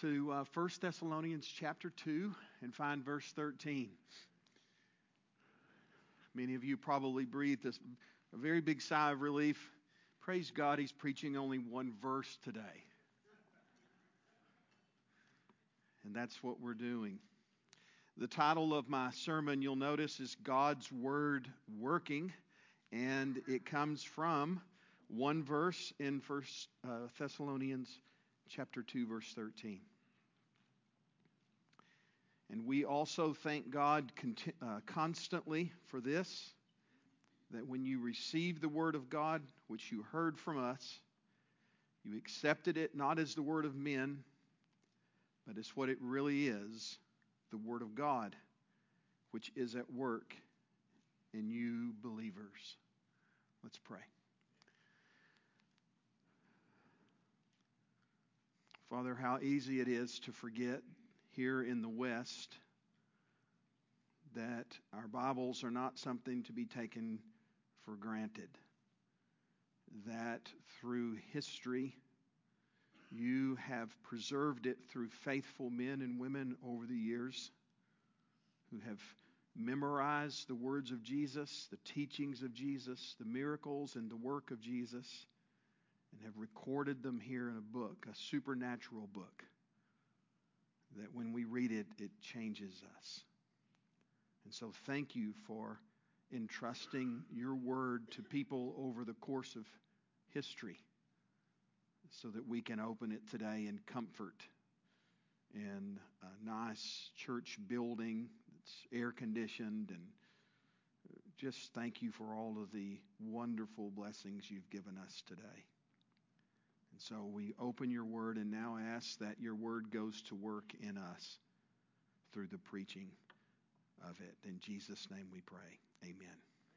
to 1 Thessalonians chapter 2 and find verse 13. Many of you probably breathed a very big sigh of relief. Praise God, he's preaching only one verse today. And that's what we're doing. The title of my sermon, you'll notice, is God's Word Working. And it comes from one verse in 1 Thessalonians chapter 2, verse 13. And we also thank God constantly for this, that when you received the Word of God, which you heard from us, you accepted it not as the word of men, but as what it really is, the Word of God, which is at work in you believers. Let's pray. Father, how easy it is to forget here in the West that our Bibles are not something to be taken for granted. That through history, you have preserved it through faithful men and women over the years who have memorized the words of Jesus, the teachings of Jesus, the miracles and the work of Jesus, and have recorded them here in a book, a supernatural book, that when we read it, it changes us. And so thank you for entrusting your word to people over the course of history so that we can open it today in comfort in a nice church building that's air-conditioned. And just thank you for all of the wonderful blessings you've given us today. And so we open your word and now ask that your word goes to work in us through the preaching of it. In Jesus' name we pray. Amen.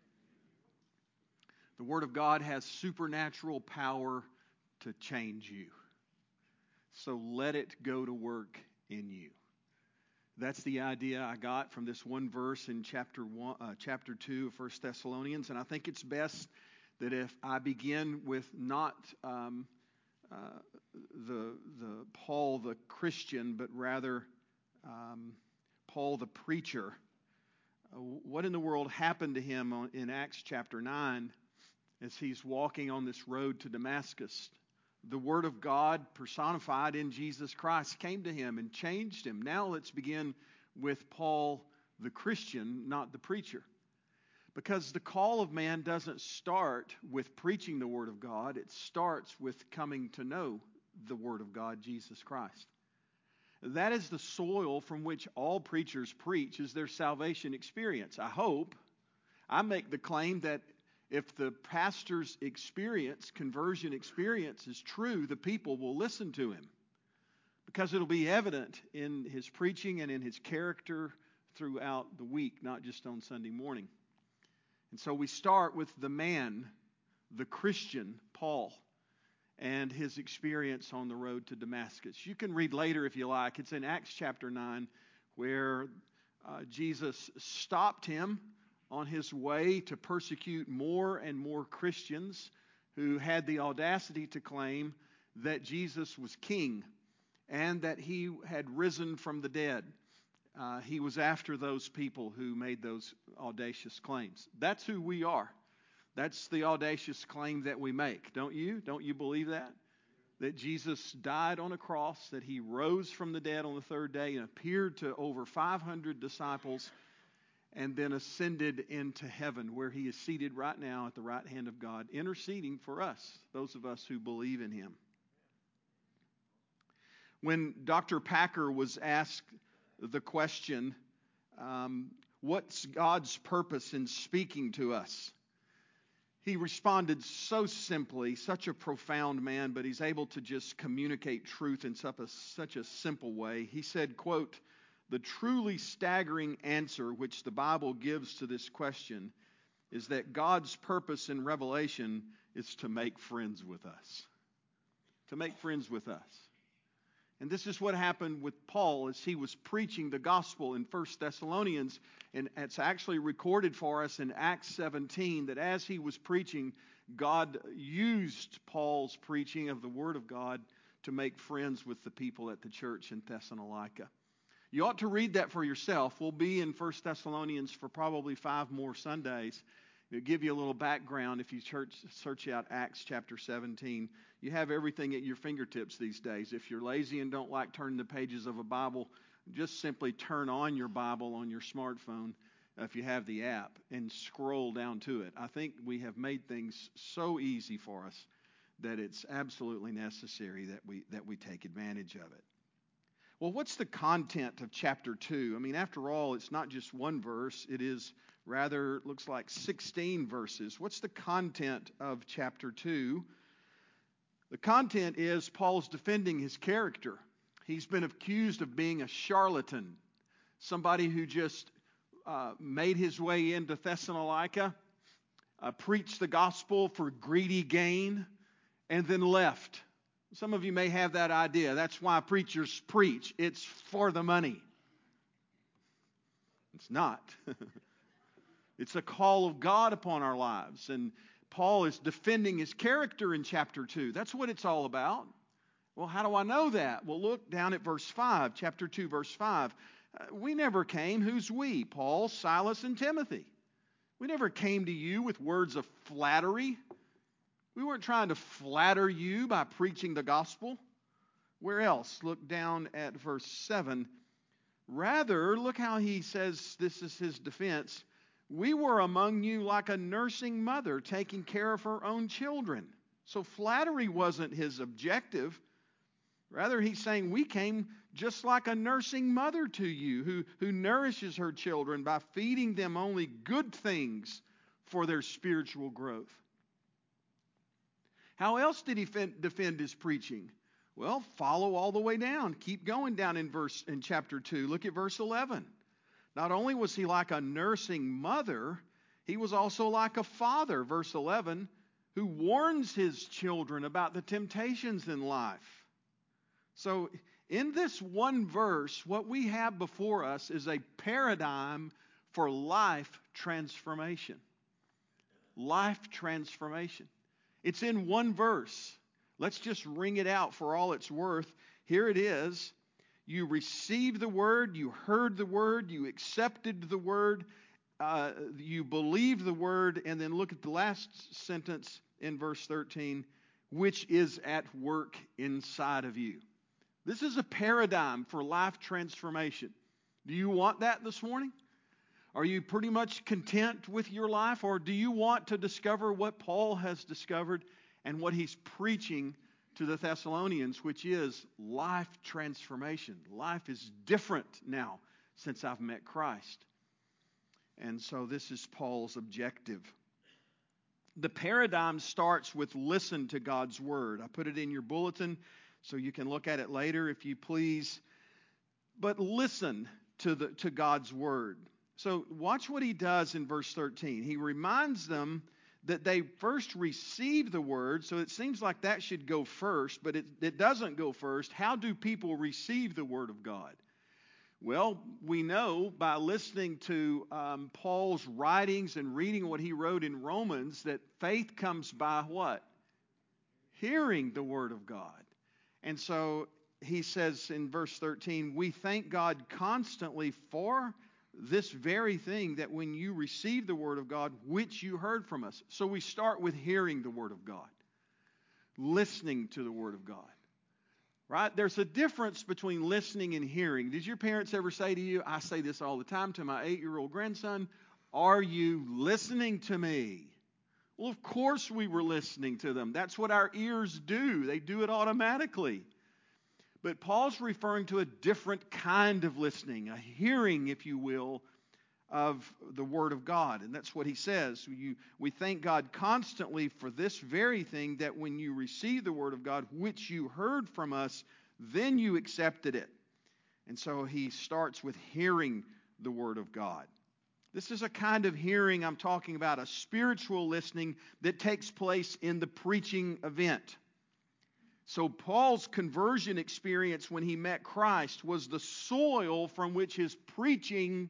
The Word of God has supernatural power to change you. So let it go to work in you. That's the idea I got from this one verse in chapter 2 of 1 Thessalonians. And I think it's best that if I begin with not the Paul the Christian, but rather Paul the preacher. What in the world happened to him in Acts chapter 9 as he's walking on this road to Damascus? The Word of God personified in Jesus Christ came to him and changed him. Now let's begin with Paul the Christian, not the preacher. Because the call of man doesn't start with preaching the Word of God. It starts with coming to know the Word of God, Jesus Christ. That is the soil from which all preachers preach, is their salvation experience. I hope. I make the claim that if the pastor's experience, conversion experience, is true, the people will listen to him. Because it'll be evident in his preaching and in his character throughout the week, not just on Sunday morning. And so we start with the man, the Christian, Paul, and his experience on the road to Damascus. You can read later if you like. It's in Acts chapter 9 where Jesus stopped him on his way to persecute more and more Christians who had the audacity to claim that Jesus was king and that he had risen from the dead. He was after those people who made those audacious claims. That's who we are. That's the audacious claim that we make. Don't you? Don't you believe that? That Jesus died on a cross, that he rose from the dead on the third day and appeared to over 500 disciples and then ascended into heaven where he is seated right now at the right hand of God, interceding for us, those of us who believe in him. When Dr. Packer was asked the question, what's God's purpose in speaking to us? He responded so simply, such a profound man, but he's able to just communicate truth in such a simple way. He said, quote, "The truly staggering answer which the Bible gives to this question is that God's purpose in Revelation is to make friends with us." To make friends with us. And this is what happened with Paul as he was preaching the gospel in 1 Thessalonians. And it's actually recorded for us in Acts 17 that as he was preaching, God used Paul's preaching of the Word of God to make friends with the people at the church in Thessalonica. You ought to read that for yourself. We'll be in 1 Thessalonians for probably 5 more Sundays. It'll give you a little background if you search out Acts chapter 17. You have everything at your fingertips these days. If you're lazy and don't like turning the pages of a Bible, just simply turn on your Bible on your smartphone if you have the app and scroll down to it. I think we have made things so easy for us that it's absolutely necessary that we take advantage of it. Well, what's the content of chapter 2? I mean, after all, it's not just one verse. It is rather, looks like 16 verses. What's the content of chapter 2? The content is Paul's defending his character. He's been accused of being a charlatan, somebody who just made his way into Thessalonica, preached the gospel for greedy gain, and then left. Some of you may have that idea. That's why preachers preach. It's for the money. It's not. It's a call of God upon our lives. And Paul is defending his character in chapter 2. That's what it's all about. Well, how do I know that? Well, look down at verse 5, chapter 2, verse 5. We never came. Who's we? Paul, Silas, and Timothy. We never came to you with words of flattery. We weren't trying to flatter you by preaching the gospel. Where else? Look down at verse 7. Rather, look how he says, this is his defense. We were among you like a nursing mother taking care of her own children. So flattery wasn't his objective. Rather, he's saying we came just like a nursing mother to you who nourishes her children by feeding them only good things for their spiritual growth. How else did he defend his preaching? Well, follow all the way down. Keep going down in chapter 2. Look at verse 11. Not only was he like a nursing mother, he was also like a father, verse 11, who warns his children about the temptations in life. So in this one verse, what we have before us is a paradigm for life transformation. Life transformation. It's in one verse. Let's just wring it out for all it's worth. Here it is. You received the word, you heard the word, you accepted the word, you believed the word, and then look at the last sentence in verse 13, which is at work inside of you. This is a paradigm for life transformation. Do you want that this morning? Are you pretty much content with your life, or do you want to discover what Paul has discovered and what he's preaching to the Thessalonians, which is life transformation? Life is different now since I've met Christ. And so this is Paul's objective. The paradigm starts with listen to God's word. I put it in your bulletin so you can look at it later if you please. But listen to God's word. So watch what he does in verse 13. He reminds them that they first received the word, so it seems like that should go first, but it doesn't go first. How do people receive the word of God? Well, we know by listening to Paul's writings and reading what he wrote in Romans that faith comes by what? Hearing the word of God. And so he says in verse 13, we thank God constantly for this very thing, that when you receive the word of God, which you heard from us. So we start with hearing the word of God, listening to the word of God. Right? There's a difference between listening and hearing. Did your parents ever say to you, I say this all the time to my 8-year-old grandson, are you listening to me? Well, of course we were listening to them. That's what our ears do. They do it automatically. But Paul's referring to a different kind of listening, a hearing, if you will, of the Word of God. And that's what he says. We thank God constantly for this very thing, that when you receive the Word of God, which you heard from us, then you accepted it. And so he starts with hearing the Word of God. This is a kind of hearing I'm talking about, a spiritual listening that takes place in the preaching event. So Paul's conversion experience when he met Christ was the soil from which his preaching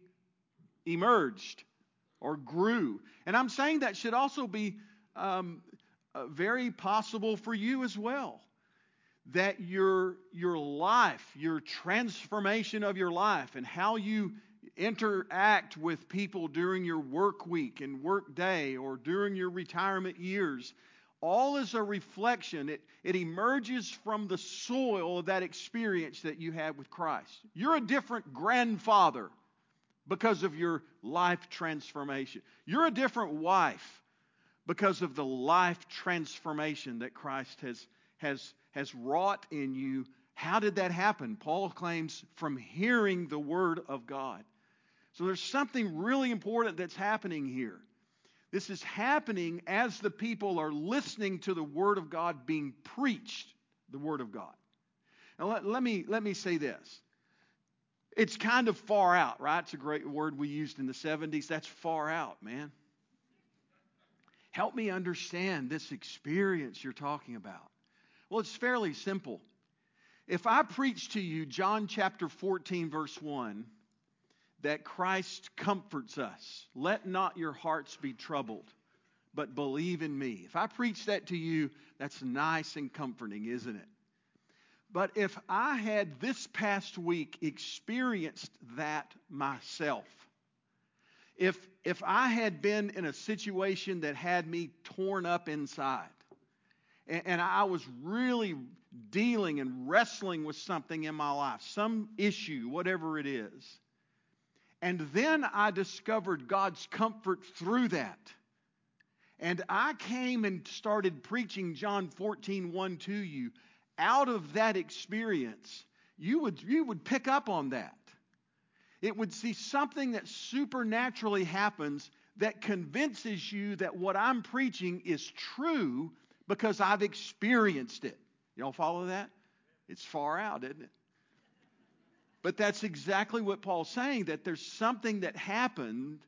emerged or grew. And I'm saying that should also be very possible for you as well. that your life, your transformation of your life, and how you interact with people during your work week and work day or during your retirement years, all is a reflection. It emerges from the soil of that experience that you had with Christ. You're a different grandfather because of your life transformation. You're a different wife because of the life transformation that Christ has wrought in you. How did that happen? Paul claims from hearing the Word of God. So there's something really important that's happening here. This is happening as the people are listening to the Word of God being preached, the Word of God. Now let me say this. It's kind of far out, right? It's a great word we used in the 70s. That's far out, man. Help me understand this experience you're talking about. Well, it's fairly simple. If I preach to you John chapter 14, verse 1, that Christ comforts us, let not your hearts be troubled, but believe in me. If I preach that to you, that's nice and comforting, isn't it? But if I had this past week experienced that myself, if I had been in a situation that had me torn up inside, and I was really dealing and wrestling with something in my life, some issue, whatever it is, and then I discovered God's comfort through that, and I came and started preaching John 14:1 to you, out of that experience, you would pick up on that. It would see something that supernaturally happens that convinces you that what I'm preaching is true because I've experienced it. Y'all follow that? It's far out, isn't it? But that's exactly what Paul's saying, that there's something that happened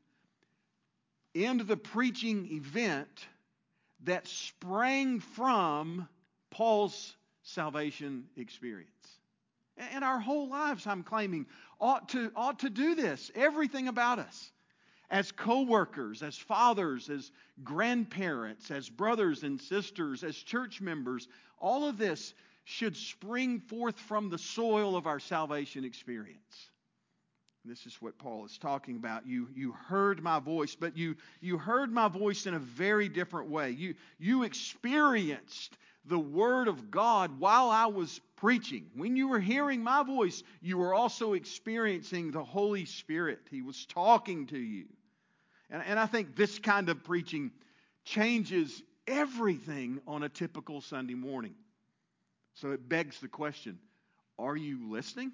in the preaching event that sprang from Paul's salvation experience. And our whole lives, I'm claiming, ought to do this. Everything about us. As co-workers, as fathers, as grandparents, as brothers and sisters, as church members, all of this should spring forth from the soil of our salvation experience. This is what Paul is talking about. You heard my voice, but you heard my voice in a very different way. You experienced the Word of God while I was preaching. When you were hearing my voice, you were also experiencing the Holy Spirit. He was talking to you. And I think this kind of preaching changes everything on a typical Sunday morning. So it begs the question, are you listening?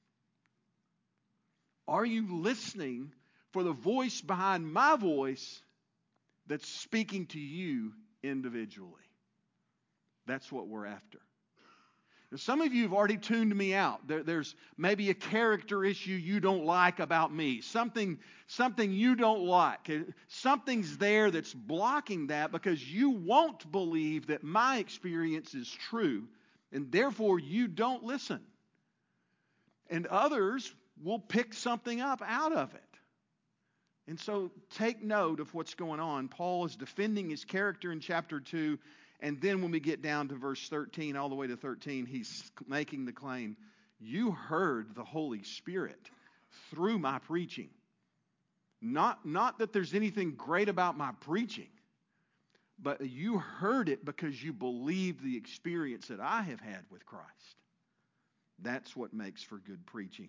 Are you listening for the voice behind my voice that's speaking to you individually? That's what we're after. Now, some of you have already tuned me out. There's maybe a character issue you don't like about me. Something you don't like. Something's there that's blocking that because you won't believe that my experience is true, and therefore you don't listen. And others will pick something up out of it. And so take note of what's going on. Paul is defending his character in chapter 2. And then when we get down to verse 13, all the way to 13, he's making the claim, you heard the Holy Spirit through my preaching. Not that there's anything great about my preaching, but you heard it because you believed the experience that I have had with Christ. That's what makes for good preaching.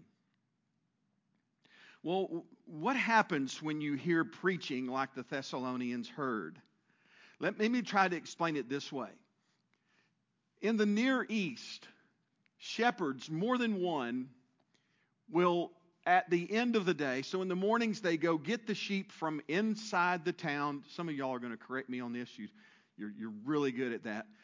Well, what happens when you hear preaching like the Thessalonians heard? Let me try to explain it this way. In the Near East, shepherds, more than one, will, at the end of the day, so in the mornings they go get the sheep from inside the town. Some of y'all are going to correct me on this. You're really good at that.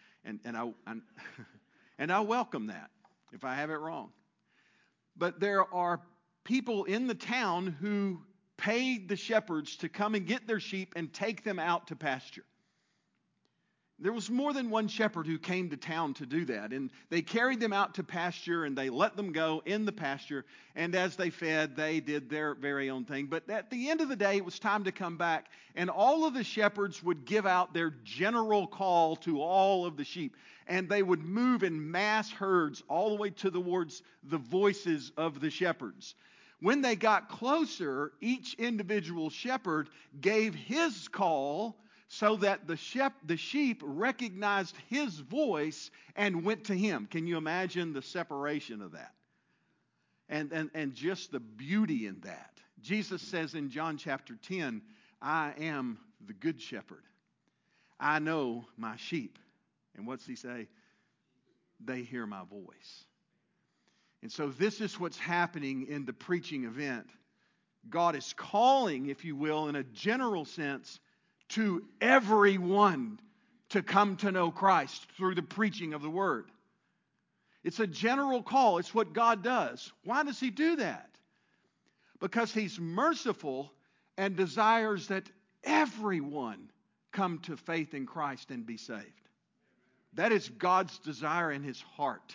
And I welcome that if I have it wrong. But there are people in the town who paid the shepherds to come and get their sheep and take them out to pasture. There was more than one shepherd who came to town to do that. And they carried them out to pasture and they let them go in the pasture. And as they fed, they did their very own thing. But at the end of the day, it was time to come back. And all of the shepherds would give out their general call to all of the sheep. and they would move in mass herds all the way towards the voices of the shepherds. When they got closer, each individual shepherd gave his call so that the sheep recognized his voice and went to him. Can you imagine the separation of that? And just the beauty in that. Jesus says in John chapter 10, I am the good shepherd. I know my sheep. And what's he say? They hear my voice. And so this is what's happening in the preaching event. God is calling, if you will, in a general sense, to everyone to come to know Christ through the preaching of the Word. It's a general call. It's what God does. Why does He do that? Because He's merciful and desires that everyone come to faith in Christ and be saved. That is God's desire in His heart.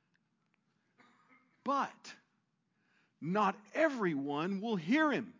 But not everyone will hear Him.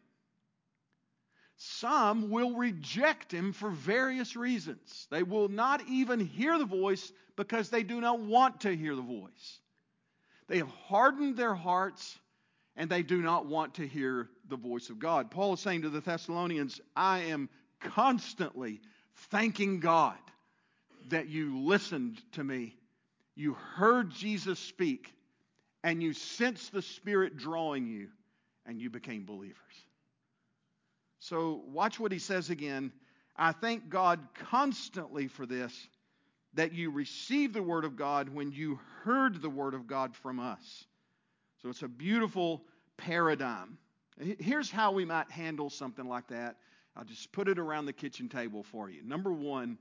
Some will reject Him for various reasons. They will not even hear the voice because they do not want to hear the voice. They have hardened their hearts and they do not want to hear the voice of God. Paul is saying to the Thessalonians, I am constantly thanking God that you listened to me. You heard Jesus speak and you sensed the Spirit drawing you and you became believers. So watch what he says again. I thank God constantly for this, that you received the Word of God when you heard the Word of God from us. So it's a beautiful paradigm. Here's how we might handle something like that. I'll just put it around the kitchen table for you. Number one,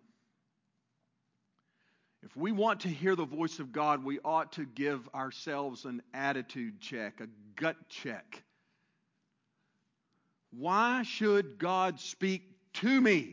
if we want to hear the voice of God, we ought to give ourselves an attitude check, a gut check. Why should God speak to me?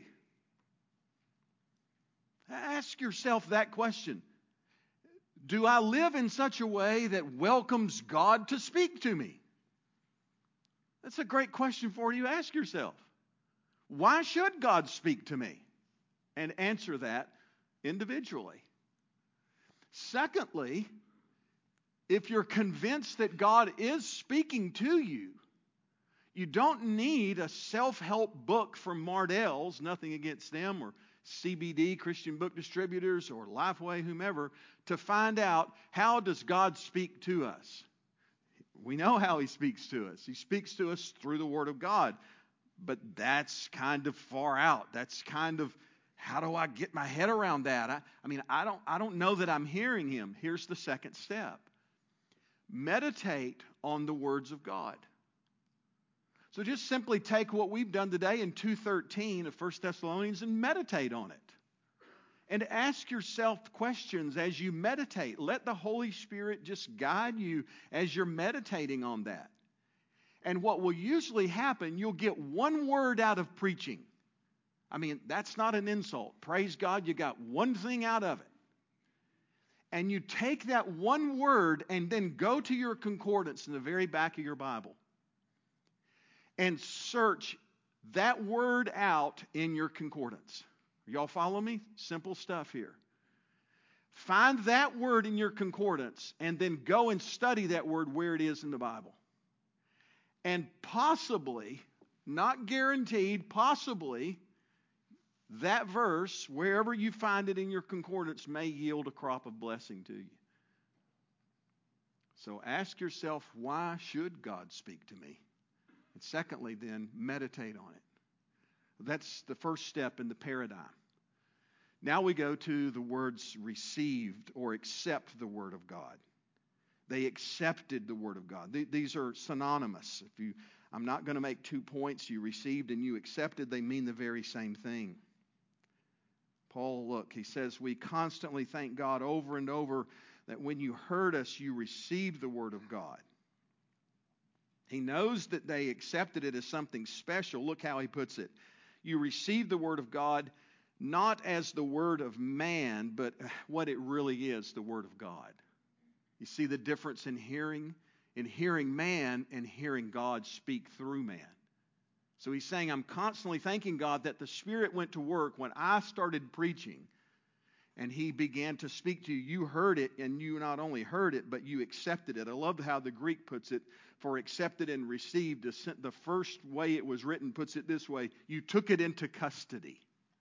Ask yourself that question. Do I live in such a way that welcomes God to speak to me? That's a great question for you to ask yourself. Why should God speak to me? And answer that individually. Secondly, if you're convinced that God is speaking to you, you don't need a self-help book from Mardell's, nothing against them, or CBD, Christian Book Distributors, or Lifeway, whomever, to find out how does God speak to us. We know how He speaks to us. He speaks to us through the Word of God. But that's kind of far out. That's kind of, how do I get my head around that? I don't know that I'm hearing Him. Here's the second step. Meditate on the words of God. So just simply take what we've done today in 2:13 of 1 Thessalonians and meditate on it. And ask yourself questions as you meditate. Let the Holy Spirit just guide you as you're meditating on that. And what will usually happen, you'll get one word out of preaching. That's not an insult. Praise God, you got one thing out of it. And you take that one word and then go to your concordance in the very back of your Bible and search that word out in your concordance. Y'all follow me? Simple stuff here. Find that word in your concordance and then go and study that word where it is in the Bible. And possibly, not guaranteed, possibly, that verse, wherever you find it in your concordance, may yield a crop of blessing to you. So ask yourself, why should God speak to me? And secondly, then, meditate on it. That's the first step in the paradigm. Now we go to the words received or accept the Word of God. They accepted the Word of God. These are synonymous. I'm not going to make 2 points. You received and you accepted. They mean the very same thing. Paul, look, he says, we constantly thank God over and over that when you heard us, you received the Word of God. He knows that they accepted it as something special. Look how he puts it. You received the Word of God not as the word of man, but what it really is, the Word of God. You see the difference in hearing man and hearing God speak through man. So he's saying, I'm constantly thanking God that the Spirit went to work when I started preaching. and he began to speak to you. You heard it, and you not only heard it, but you accepted it. I love how the Greek puts it, for accepted and received. The first way it was written puts it this way: you took it into custody.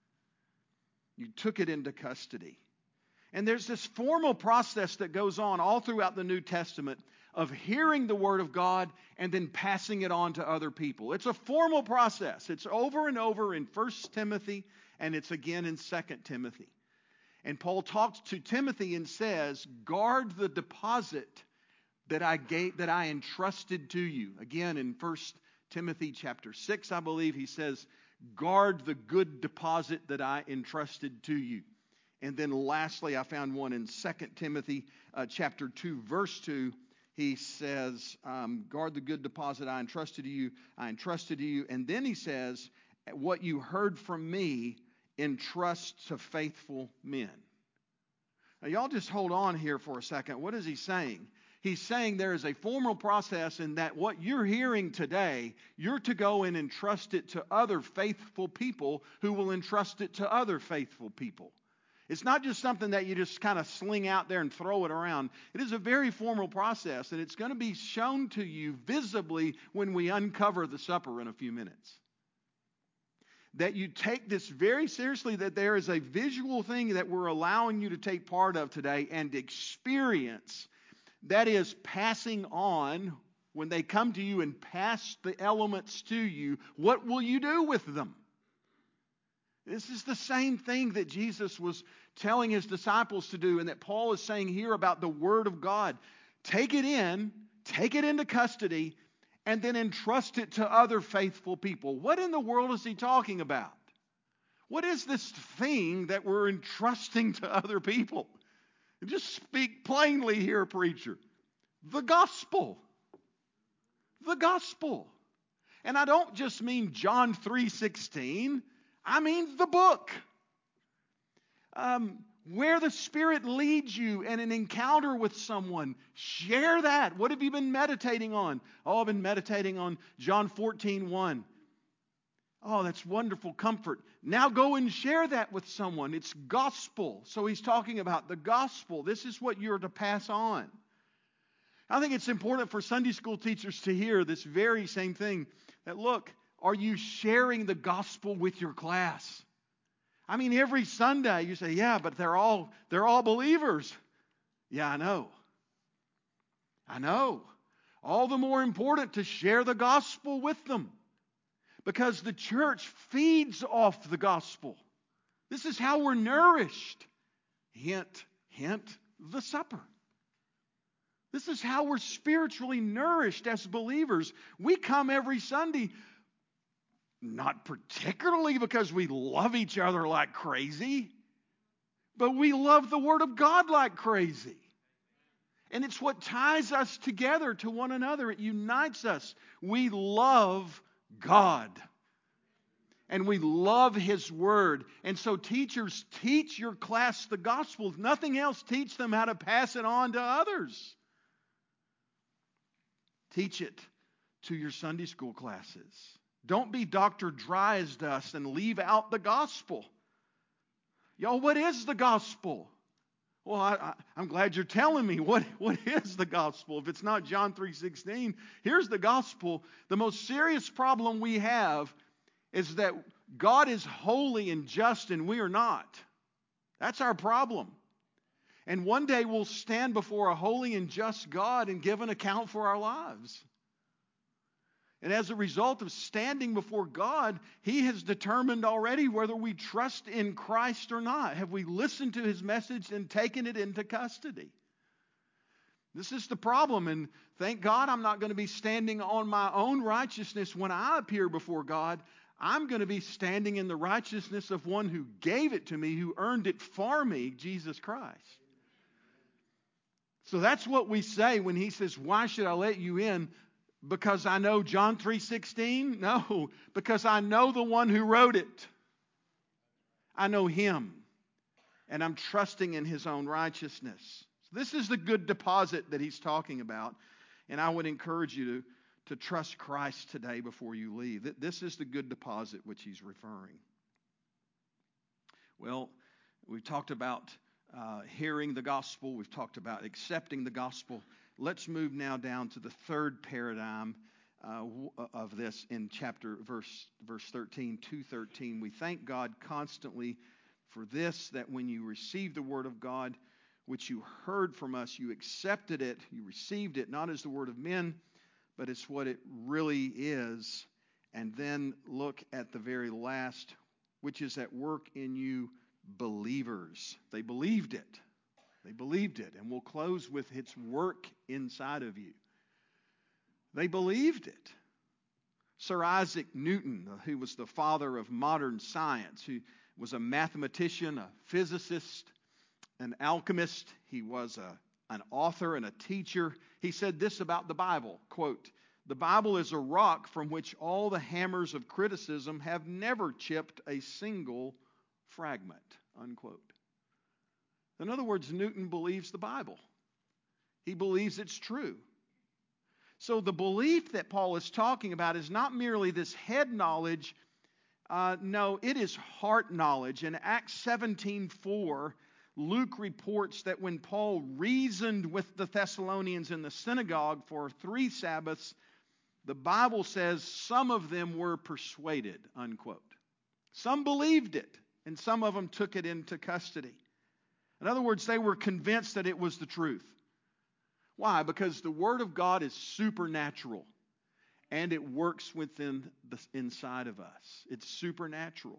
You took it into custody. And there's this formal process that goes on all throughout the New Testament of hearing the Word of God and then passing it on to other people. It's a formal process. It's over and over in 1 Timothy, and it's again in 2 Timothy. And Paul talks to Timothy and says, guard the deposit that I entrusted to you. Again, in 1 Timothy chapter 6, I believe, he says, guard the good deposit that I entrusted to you. And then lastly, I found one in 2 Timothy chapter 2, verse 2. He says, guard the good deposit I entrusted to you. And then he says, what you heard from me, entrust to faithful men. Now, y'all just hold on here for a second. What is he saying? He's saying there is a formal process in that what you're hearing today, you're to go and entrust it to other faithful people who will entrust it to other faithful people. It's not just something that you just kind of sling out there and throw it around. It is a very formal process, and it's going to be shown to you visibly when we uncover the supper in a few minutes. That you take this very seriously, that there is a visual thing that we're allowing you to take part of today and experience. That is passing on, when they come to you and pass the elements to you, what will you do with them? This is the same thing that Jesus was telling his disciples to do, and that Paul is saying here about the Word of God. Take it into custody, and then entrust it to other faithful people. What in the world is he talking about? What is this thing that we're entrusting to other people? Just speak plainly here, preacher. The gospel. The gospel. And I don't just mean John 3:16. I mean the book. Where the Spirit leads you in an encounter with someone, share that. What have you been meditating on? Oh, I've been meditating on John 14:1. Oh, that's wonderful comfort. Now go and share that with someone. It's gospel. So he's talking about the gospel. This is what you're to pass on. I think it's important for Sunday school teachers to hear this very same thing. That look, are you sharing the gospel with your class? I mean, every Sunday you say, yeah, but they're all believers. Yeah, I know. I know. All the more important to share the gospel with them. Because the church feeds off the gospel. This is how we're nourished. Hint, hint, the supper. This is how we're spiritually nourished as believers. We come every Sunday, not particularly because we love each other like crazy, but we love the Word of God like crazy. And it's what ties us together to one another. It unites us. We love God. And we love His Word. And so teachers, teach your class the gospel. If nothing else, teach them how to pass it on to others. Teach it to your Sunday school classes. Don't be Dr. Dry as dust and leave out the gospel. Y'all, what is the gospel? Well, I'm glad you're telling me what is the gospel. If it's not John 3:16, here's the gospel. The most serious problem we have is that God is holy and just and we are not. That's our problem. And one day we'll stand before a holy and just God and give an account for our lives. And as a result of standing before God, He has determined already whether we trust in Christ or not. Have we listened to His message and taken it into custody? This is the problem, and thank God I'm not going to be standing on my own righteousness when I appear before God. I'm going to be standing in the righteousness of one who gave it to me, who earned it for me, Jesus Christ. So that's what we say when He says, why should I let you in? Because I know John 3:16? No, because I know the one who wrote it. I know Him. And I'm trusting in His own righteousness. So this is the good deposit that He's talking about. And I would encourage you to trust Christ today before you leave. This is the good deposit which He's referring. Well, we talked about hearing the gospel. We've talked about accepting the gospel. Let's move now down to the third paradigm of this in verse 13, 2:13. We thank God constantly for this, that when you received the word of God, which you heard from us, you accepted it, you received it, not as the word of men, but it's what it really is. And then look at the very last, which is at work in you believers. They believed it. They believed it. And we'll close with its work inside of you. They believed it. Sir Isaac Newton, who was the father of modern science, who was a mathematician, a physicist, an alchemist. He was an author and a teacher. He said this about the Bible, quote, "The Bible is a rock from which all the hammers of criticism have never chipped a single fragment," unquote. In other words, Newton believes the Bible. He believes it's true. So the belief that Paul is talking about is not merely this head knowledge. No, it is heart knowledge. In Acts 17:4, Luke reports that when Paul reasoned with the Thessalonians in the synagogue for 3 Sabbaths, the Bible says some of them were persuaded, unquote. Some believed it, and some of them took it into custody. In other words, they were convinced that it was the truth. Why? Because the Word of God is supernatural, and it works within the inside of us. It's supernatural.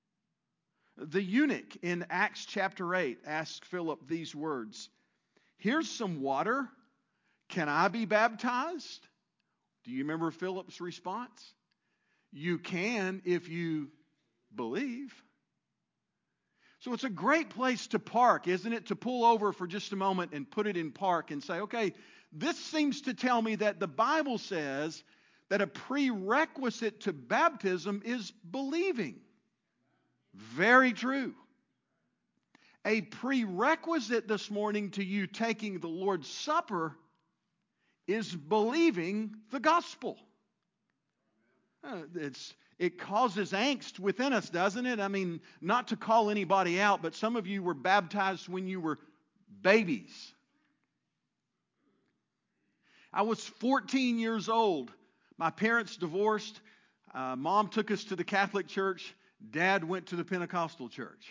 The eunuch in Acts chapter 8 asked Philip these words, "Here's some water. Can I be baptized?" Do you remember Philip's response? "You can if you believe." So it's a great place to park, isn't it? To pull over for just a moment and put it in park and say, okay, this seems to tell me that the Bible says that a prerequisite to baptism is believing. Very true. A prerequisite this morning to you taking the Lord's Supper is believing the gospel. It causes angst within us, doesn't it? I mean, not to call anybody out, but some of you were baptized when you were babies. I was 14 years old. My parents divorced. Mom took us to the Catholic church. Dad went to the Pentecostal church.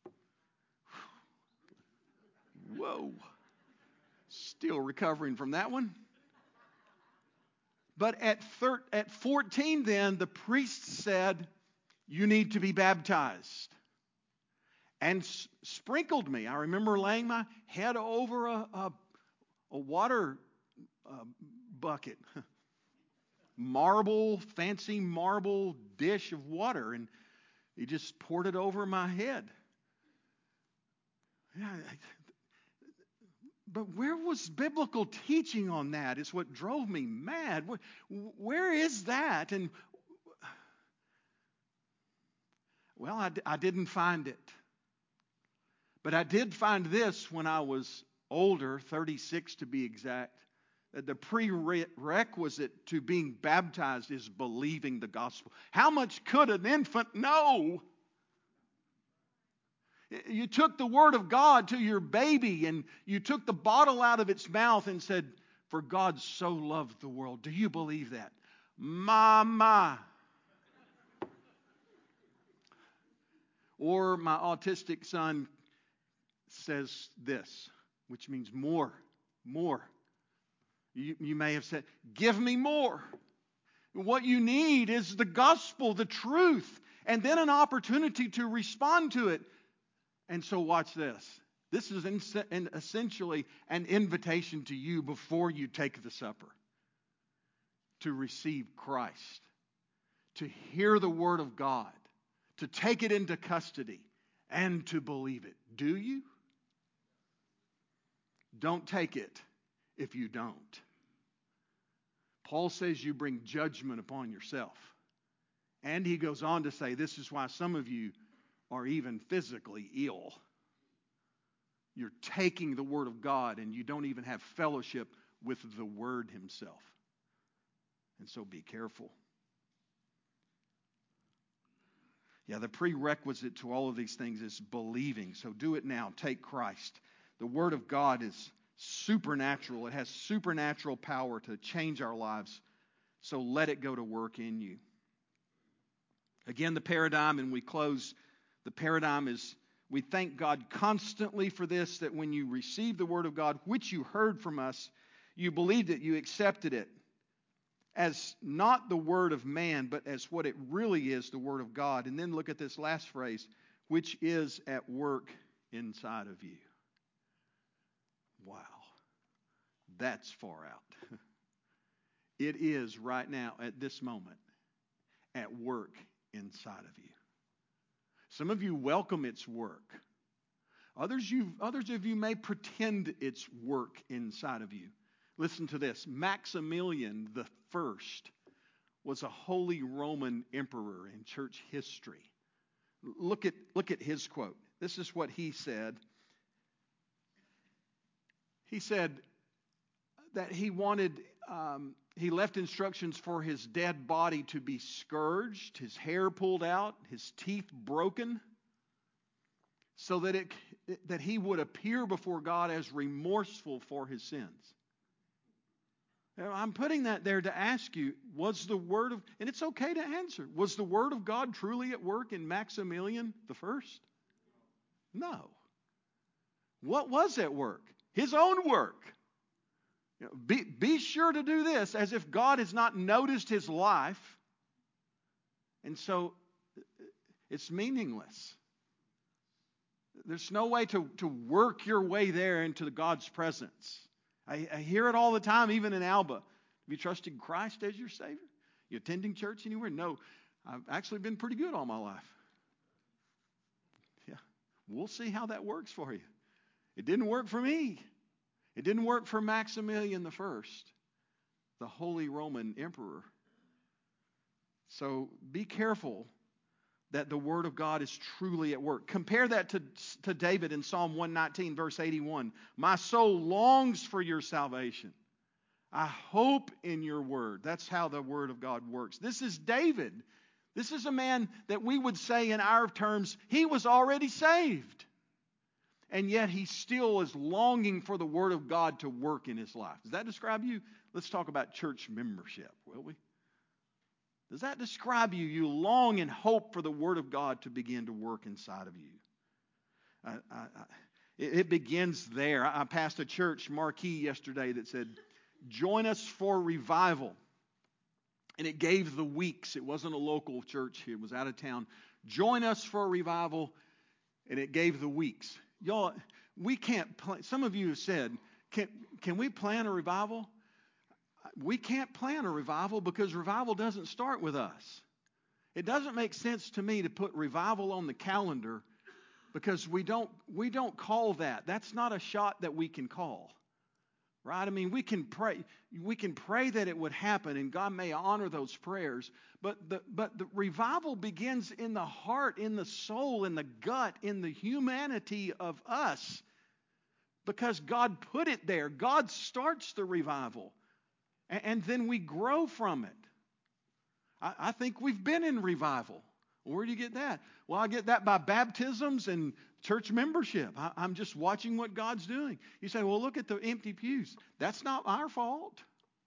Whoa. Still recovering from that one. But at 14 then, the priest said, "You need to be baptized." And sprinkled me. I remember laying my head over a water bucket. Fancy marble dish of water. And he just poured it over my head. But where was biblical teaching on that? Is what drove me mad. Where is that? And well, I didn't find it. But I did find this when I was older, 36 to be exact, that the prerequisite to being baptized is believing the gospel. How much could an infant know? You took the word of God to your baby and you took the bottle out of its mouth and said, "For God so loved the world." Do you believe that? Mama. Or my autistic son says this, which means more. You may have said, "Give me more." What you need is the gospel, the truth, and then an opportunity to respond to it. And so watch this. This is essentially an invitation to you before you take the supper. To receive Christ. To hear the word of God. To take it into custody. And to believe it. Do you? Don't take it if you don't. Paul says you bring judgment upon yourself. And he goes on to say this is why some of you are even physically ill. You're taking the Word of God and you don't even have fellowship with the Word Himself. And so be careful. Yeah, the prerequisite to all of these things is believing. So do it now. Take Christ. The Word of God is supernatural. It has supernatural power to change our lives. So let it go to work in you. Again, the paradigm, and we close, the paradigm is we thank God constantly for this, that when you receive the Word of God, which you heard from us, you believed it, you accepted it as not the word of man, but as what it really is, the Word of God. And then look at this last phrase, which is at work inside of you. Wow, that's far out. It is right now, at this moment, at work inside of you. Some of you welcome its work. Others of you may pretend it's work inside of you. Listen to this. Maximilian the First was a Holy Roman emperor in church history. Look at his quote. This is what he said. He said that he left instructions for his dead body to be scourged, his hair pulled out, his teeth broken, so that he would appear before God as remorseful for his sins. Now, I'm putting that there to ask you, and it's okay to answer, was the Word of God truly at work in Maximilian the First? No. What was at work? His own work. Be sure to do this as if God has not noticed his life, and so it's meaningless. There's no way to work your way there into God's presence. I hear it all the time, even in Alba. Have you trusted Christ as your Savior? You attending church anywhere? No. I've actually been pretty good all my life. Yeah. We'll see how that works for you. It didn't work for me. It didn't work for Maximilian the First, the Holy Roman Emperor. So be careful that the Word of God is truly at work. Compare that to David in Psalm 119, verse 81. My soul longs for your salvation. I hope in your word. That's how the Word of God works. This is David. This is a man that we would say in our terms, he was already saved. And yet he still is longing for the Word of God to work in his life. Does that describe you? Let's talk about church membership, will we? Does that describe you? You long and hope for the Word of God to begin to work inside of you. It begins there. I passed a church marquee yesterday that said, join us for revival. And it gave the weeks. It wasn't a local church. It was out of town. Join us for revival. And it gave the weeks. Y'all, we can't plan. Some of you have said, can we plan a revival? We can't plan a revival because revival doesn't start with us. It doesn't make sense to me to put revival on the calendar because we don't call that. That's not a shot that we can call. Right? I mean, we can pray that it would happen and God may honor those prayers, but the revival begins in the heart, in the soul, in the gut, in the humanity of us because God put it there. God starts the revival. And then we grow from it. I think we've been in revival. Where do you get that? Well, I get that by baptisms and church membership. I'm just watching what God's doing. You say, well, look at the empty pews. That's not our fault.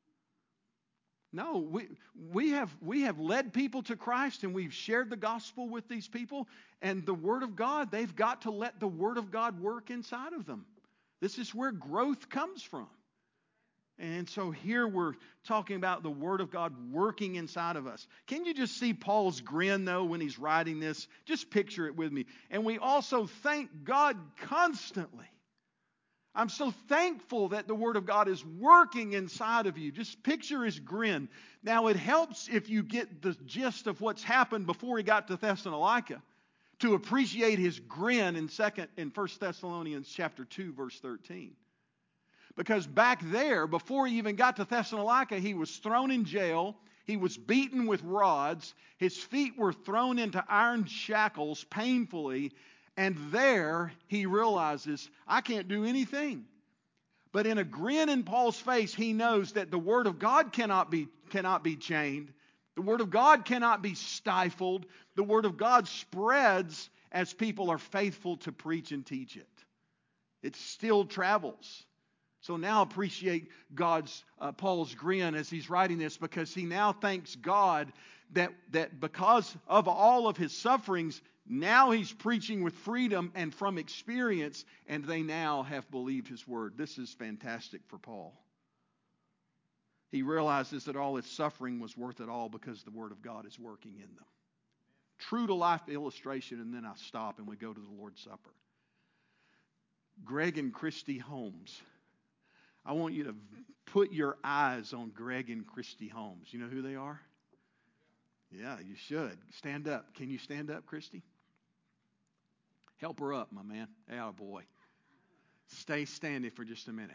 No, we have led people to Christ and we've shared the gospel with these people. And the Word of God, they've got to let the Word of God work inside of them. This is where growth comes from. And so here we're talking about the Word of God working inside of us. Can you just see Paul's grin, though, when he's writing this? Just picture it with me. And we also thank God constantly. I'm so thankful that the Word of God is working inside of you. Just picture his grin. Now, it helps if you get the gist of what's happened before he got to Thessalonica to appreciate his grin in 1 Thessalonians chapter 2, verse 13. Because back there, before he even got to Thessalonica, he was thrown in jail. He was beaten with rods. His feet were thrown into iron shackles painfully. And there he realizes, I can't do anything. But in a grin in Paul's face, he knows that the Word of God cannot be chained. The Word of God cannot be stifled. The Word of God spreads as people are faithful to preach and teach it. It still travels. So now appreciate Paul's grin as he's writing this, because he now thanks God that because of all of his sufferings, now he's preaching with freedom and from experience, and they now have believed his word. This is fantastic for Paul. He realizes that all his suffering was worth it all because the word of God is working in them. True to life illustration, and then I stop and we go to the Lord's Supper. Greg and Christy Holmes. I want you to put your eyes on Greg and Christy Holmes. You know who they are? Yeah, you should. Stand up. Can you stand up, Christy? Help her up, my man. Atta boy. Stay standing for just a minute.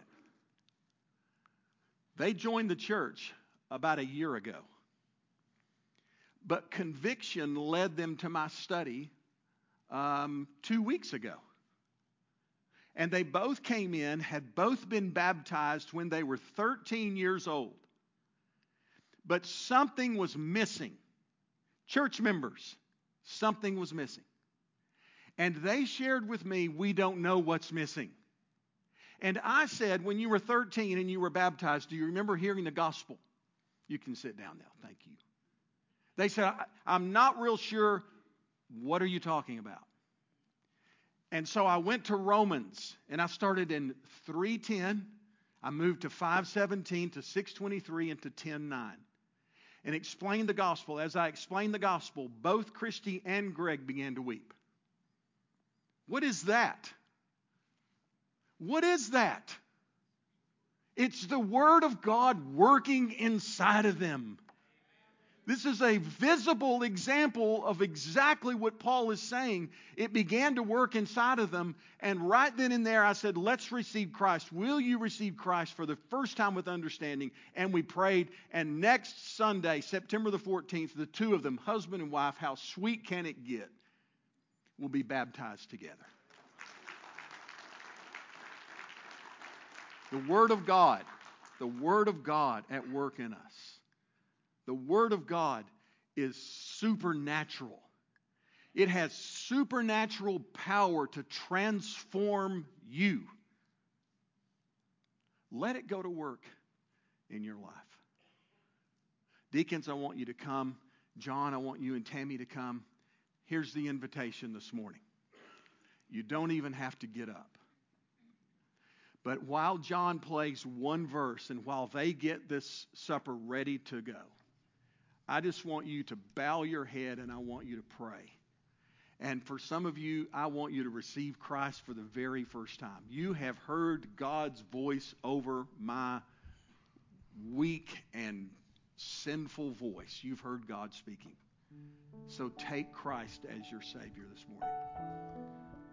They joined the church about a year ago. But conviction led them to my study 2 weeks ago. And they both came in, had both been baptized when they were 13 years old. But something was missing. Church members, something was missing. And they shared with me, we don't know what's missing. And I said, when you were 13 and you were baptized, do you remember hearing the gospel? You can sit down now. Thank you. They said, I'm not real sure. What are you talking about? And so I went to Romans, and I started in 3:10. I moved to 5:17 to 6:23 and to 10:9. And explained the gospel. As I explained the gospel, both Christy and Greg began to weep. What is that? What is that? It's the Word of God working inside of them. This is a visible example of exactly what Paul is saying. It began to work inside of them, and right then and there I said, let's receive Christ. Will you receive Christ for the first time with understanding? And we prayed, and next Sunday, September the 14th, the two of them, husband and wife, how sweet can it get, will be baptized together. The Word of God at work in us. The Word of God is supernatural. It has supernatural power to transform you. Let it go to work in your life. Deacons, I want you to come. John, I want you and Tammy to come. Here's the invitation this morning. You don't even have to get up. But while John plays one verse and while they get this supper ready to go, I just want you to bow your head and I want you to pray. And for some of you, I want you to receive Christ for the very first time. You have heard God's voice over my weak and sinful voice. You've heard God speaking. So take Christ as your Savior this morning.